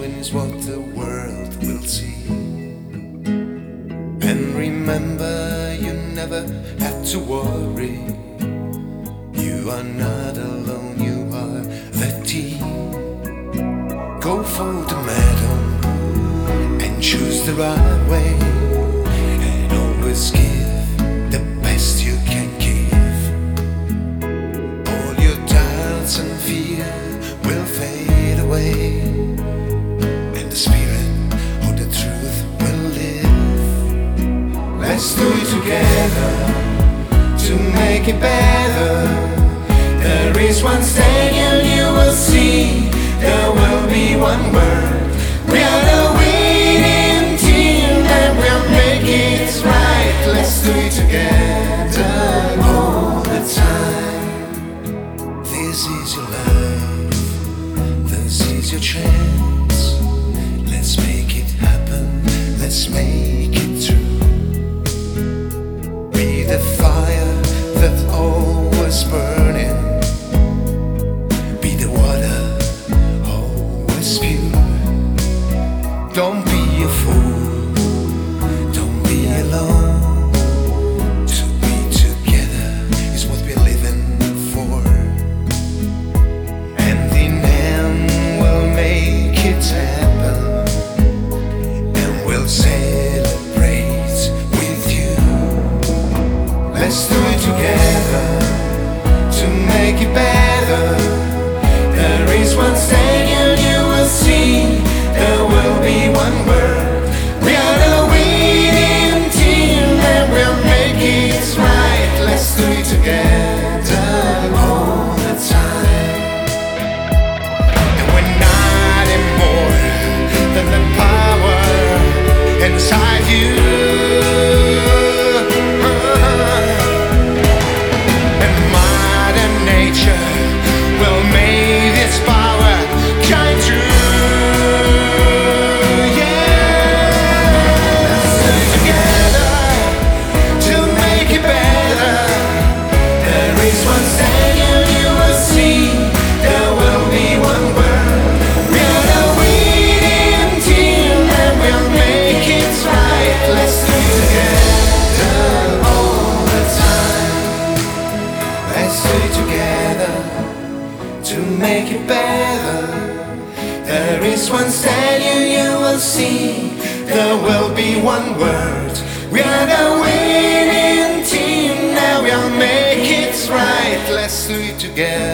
children is what the world will see. And remember, you never had to worry. You are not alone, you are the team. Go for the medal and choose the right way, and always give the best you can give. All your doubts and fear will fade away, and the spirit of the truth will live. Let's do it together to make it better. There is one stadium, you will see. There will be one word. We are the winning team, and we'll make it right. Let's do it together all the time. This is your life, this is your chance. Let's make it happen, let's make it true. Be the fire that always burning. Be the water always pure. Don't be a fool, don't be alone. To be together is what we're living for. And in end we'll make it happen, and we'll celebrate with you. Let's do it together to make it better. There is one stadium, you will see. There will be one word. We are the winning team, and we'll make it right. Let's do it together all the time. And we're nothing more than the power inside you. And Mother Nature will make this power shine through. To make it better, there is one stadium, you will see. There will be one word. We are the winning team, now we'll make it right. Let's do it together.